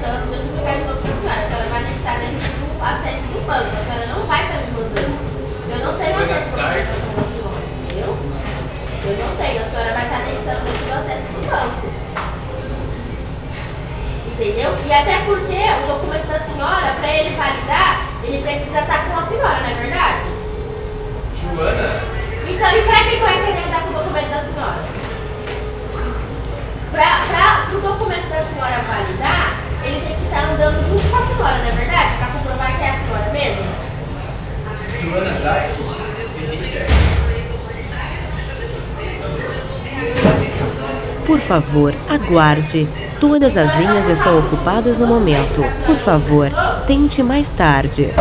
Então, deixa eu explicar de novo para a senhora. A senhora vai deixar dentro do acesso do banco. A senhora não vai estar me mandando. Eu não tenho acesso para a senhora, entendeu? Eu não tenho. A senhora vai estar deixando dentro do acesso do banco. Entendeu? E até porque o documento da senhora, para ele validar, ele precisa estar com a senhora, não é verdade? Joana? Então, e para quem vai querer andar com o documento da senhora? Para o documento da senhora validar, ele tem que estar andando junto com a senhora, não é verdade? Para comprovar que é a senhora mesmo? Joana Zay? Por favor, aguarde. Todas as linhas estão ocupadas no momento. Por favor, tente mais tarde.